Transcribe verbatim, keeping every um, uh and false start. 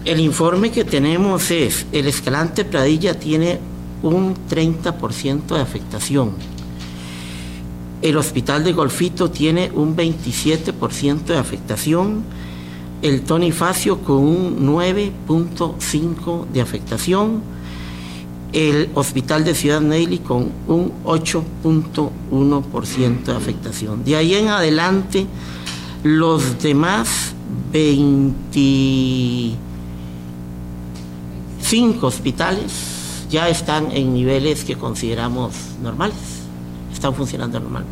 El informe que tenemos es, el Escalante Pradilla tiene un treinta por ciento de afectación. El Hospital de Golfito tiene un veintisiete por ciento de afectación. El Tony Facio con un nueve punto cinco por ciento de afectación. El Hospital de Ciudad Neyli con un ocho punto uno por ciento de afectación. De ahí en adelante, los demás veinticinco hospitales ya están en niveles que consideramos normales, están funcionando normalmente.